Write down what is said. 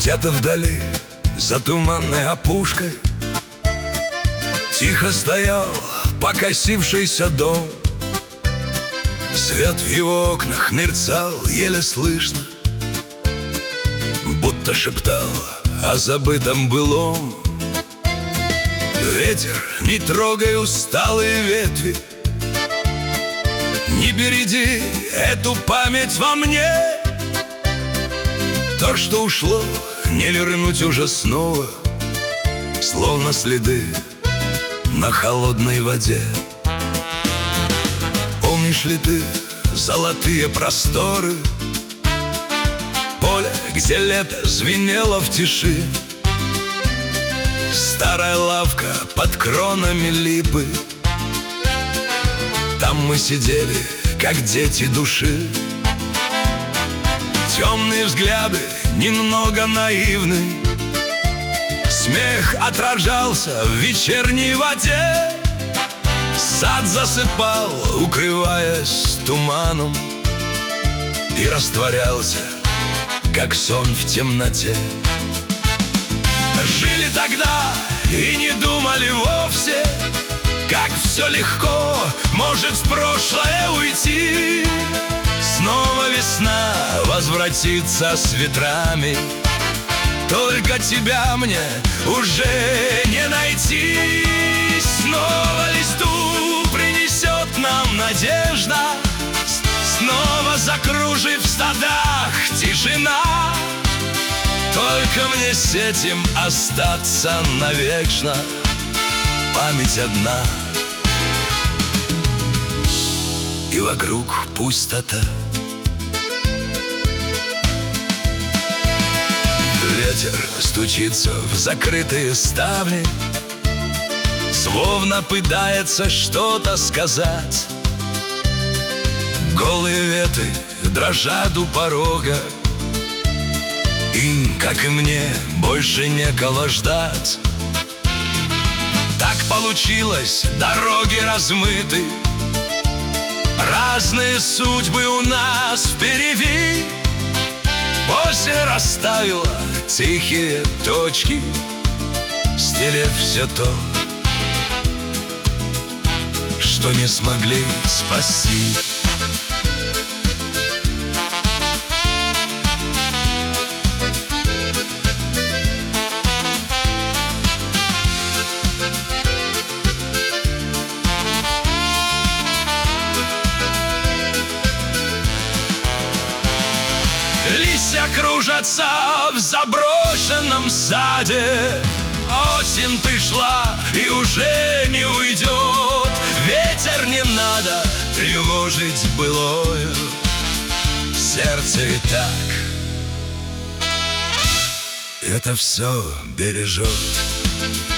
Где-то вдали, за туманной опушкой, тихо стоял покосившийся дом. Свет в его окнах мерцал еле слышно, будто шептал о забытом былом. Ветер, не трогай усталые ветви, не береди эту память во мне. То, что ушло, не вернуть уже снова, словно следы на холодной воде. Помнишь ли ты золотые просторы, поле, где лето звенело в тиши, старая лавка под кронами липы? Там мы сидели, как дети души. Темные взгляды, немного наивный, смех отражался в вечерней воде. Сад засыпал, укрываясь туманом, и растворялся, как сон в темноте. Жили тогда и не думали вовсе, как все легко может в прошлое уйти. Снова весна возвратится с ветрами, только тебя мне уже не найти. Снова листву принесет нам надежда, снова закружив в стадах тишина. Только мне с этим остаться навечно, память одна, и вокруг пустота. Ветер стучится в закрытые ставни, словно пытается что-то сказать. Голые ветви дрожат у порога, им, как и мне, больше некого ждать. Так получилось, дороги размыты, разные судьбы у нас впереди. Осень расставила тихие точки, стерев все то, что не смогли спасти. Листья кружатся в заброшенном саде. Осень пришла и уже не уйдет. Ветер, не надо тревожить былое, сердце и так это все бережет.